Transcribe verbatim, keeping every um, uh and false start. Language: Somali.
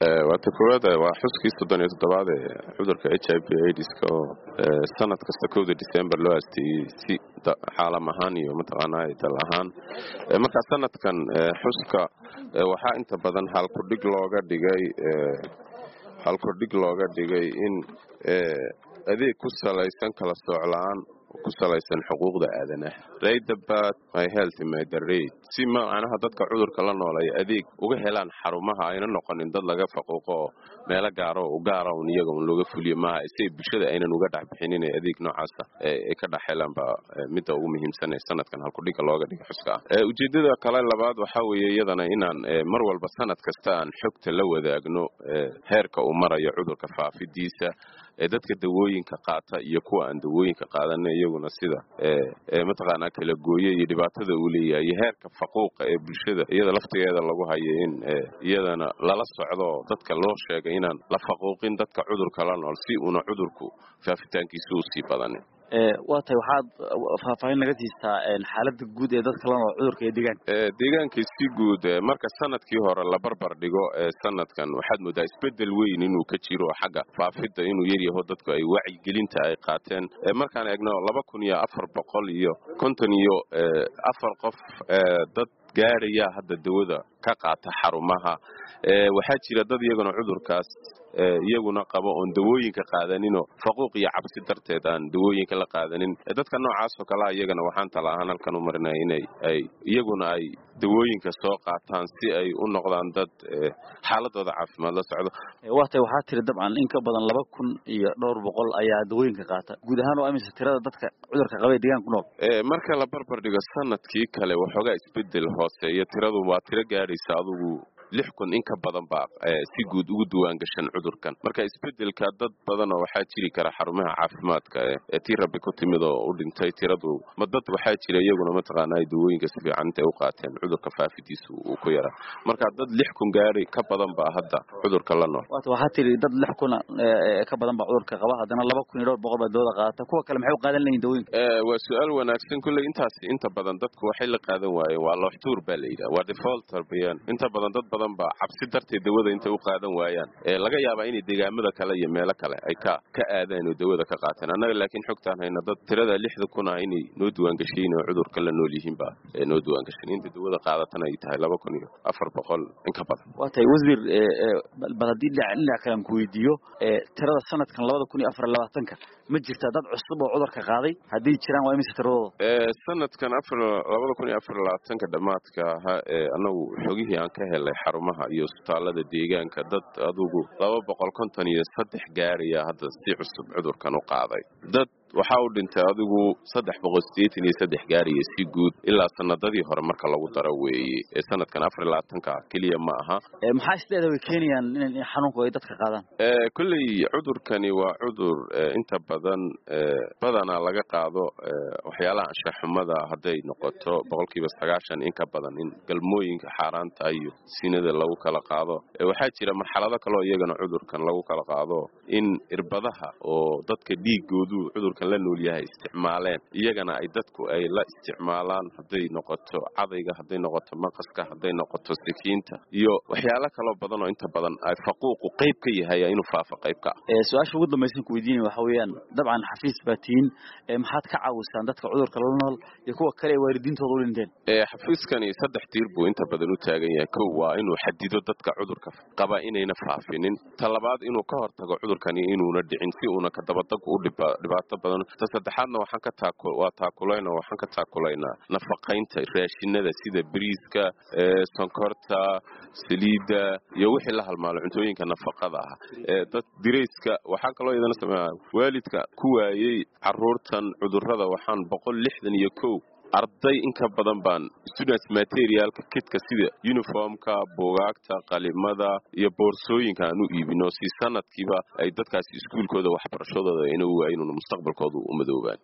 waata koowaad waa xuskii soddon iyo toddobaad ee cudurka H I V AIDS-ka oo sanad kasta kowda December loo aasteeyay si caalam ahaan iyo mataqaanaa dal ahaan. Marka sanadkan xuska waxaa inta badan hal ku dhig looga dhigay hal ku dhig looga dhigay in adeeg ku salaysan kala sooc la'aan ku salaysan xuquuqda aadanaha. Right about my health my rate si ma anaha dadka cudurka la noolay adeeg uga helaan xarumaha ayna noqonin dad laga faquuqo meel gaar ah oo gaar ah iyaga oo looga fuliyo ma ay bulshada aynan uga dhaxbixinin adeeg noocaas ah ee ka dhaxeelan ba mid ugu muhiimsan ee sanadkan hal ku dhig looga dhigay xuska. Ujeedada kale labaad waxa weeye iyadana inaan mar walba sanad kasta aan xogta la wadaagno heerka uu marayo cudurka faafidiisa ee dadka dawooyinka qaata iyo kuwa aan dawooyinka qaadan iyaguna sida ee mataqaanaa kala gooyay iyo dhibaatada uu leeyahay heerka faquuqa ee bulshada iyada laftigeeda lagu hayo in iyadana lala socdo dadka loo sheegay inaan la faquuqin dadka cudurka la nool si uu cudurku faafitaankiisu u sii badan. ee waatay waxaad faahfaahin naga siistaa xaaladda guud ee dadka la nool cudurka ee deegaanka ee deegaanka si guud marka sanadkii hore la barbar dhigo ee sanadkan waxaad moodaa isbedel weyn inuu ka jiro xagga faafidda inuu yar yahay dadku ay wacyi gelinta ay qaateen markaan eegno laba kun iyo afar boqol iyo konton iyo afar qof dad gaaraya hadda dawada ka qaata xarumaha ee waxaa jira dad iyaguna cudurkaas iyaguna qabo oo dawooyinka qaadanin oo faquuq iyo cabsi darteed aan dawooyinka la qaadanin dadka noocaas oo kala iyagana waxaan talaahan halkan u marinay inay ay iyaguna ay dawooyinka soo qaataan si ay u noqdaan dad xaaladooda caafimaad la socdo. waatay waxaa tiri dabcan in ka badan laba kun iyo dhowr boqol ayaa dawooyinka qaata guud ahaan oo amisa tirada dadka cudurka qaba ee deegaanka ku nool ee marka la barbar dhigo sanadkii kale waxoogaa isbedel hoose iyo tiradu waa tiro gaaraysa adigu lix kun in ka badan baa si guud ugu duwaan gashan cudurkan marka isbedelka dad badan oo waxaa jiri kara xarumaha caafimaadka ee tii rabbi ku timid oo u dhintay tiradu ma dad waxaa jira iyaguna mataqaanaa ay dawooyinka si fiican intay u qaateen cudurka faafidiisu uu ku yaraa marka dad lix kun gaari ka badan baa hadda cudurka la nool. waxaa tiri dad lix kun ka badan baa cudurka qaba haddana laba kun iyo dhowr boqol baa dawada qaata kuwa kale maxay u qaadan leeyihiin dawooyinka ee waa su'aal wanaagsan kullee intaas inta badan dadku waxay la qaadan waayeen waa loo xtuur baa la yiraahdaa waa default bayaan inta badan dad badan ba cabsi darteed dawada inta u qaadan waayaan ee laga yaabaa in deegaamada kale iyo meelo kale ay ka ka aadaan oo dawada ka qaataan anaga laakiin xogtaan hayna dad tirada lixda kun ah inay noo duwan gashay oo cudurka la nool yihiin ba ee noo duwan gashay inta dawada qaadatana ay tahay laba kun iyo afar boqol in ka badan. waatay wasiir baladii dhinaca kale aan ku weydiiyo ee tirada sanadkan laba kun iyo afar iyo labaatan ka ma jirta dad cusub oo cudurka qaaday hadii jiraan waa imisa tiradooda ee sanadkan laba kun iyo afar iyo labaatan ka dhamaadka ee anagu xogihii aan ka helay xarumaha iyo isbitaalada deegaanka dad adugu laba boqol konton iyo saddex gaariya hadda si cusub cudurkan u qaaday dad waxa uu dhintay adigu saddex boqol sideetan iyo saddex gaariya si guud ilaa sanadadii hore marka lagu daro weeyay ee sanadkan afar iyo labaatan ka kaliya ma aha ee maxaa isleedahay way keenayaan in xanuunku ay dadka qaadaan ee kulli cudurkani waa cudur inta badan ee badana laga qaado waxyaalaha anshaxumada haday noqoto boqolkiiba sagaashan in ka badan in galmooyinka xaaraanta iyo sinada lagu kala qaado waxaa jira marxalado kale oo iyagana cudurkan lagu kala qaado in irbadaha oo dadka dhiigoodu cudurkan la nool yahay isticmaaleen iyagana ay dadku ay la isticmaalaan haday noqoto cadayga haday noqoto maqaska haday noqoto sikiinta iyo waxyaalo kale badan oo inta badan ay faquuqu qayb ka yahay inuu faafo qayb ka ee su'aasha ugu dambaysan ku weydiinay waxa weeyaan dabcan xafiis baatiin ee maxaad ka caawisaan dadka cudurka la nool iyo kuwa kale waalidiintooda u dhinteen ee xafiiskani saddex tiir buu inta badan u taagan yahay kow waa inuu xadido dadka cudurka qaba inayna faafinin talabaad inuu ka hortago cudurkani inuuna dhicin si uuna ka dabadag u dhibaato badan ta saddexaadna waxaan ka taakul waa taakulayna waxaan ka taakulaynaa nafaqaynta raashinada sida bariiska ee sonkorta saliida iyo wixii la halmaalo cuntooyinka nafaqada ah ee dad direyska waxaa kaloo idin sameeyaa waalidka ku waayay caruurtan cudurrada waxaan boqol lixdan iyo kow arday in ka badan baan students materialka kitka sida uniformka buugaagta qalimada iyo boorsooyinka aan u iibino si sanadkiiba ay dadkaas iskuulkooda waxbarashadooda inuu waayeen mustaqbalkooda u madoobaan.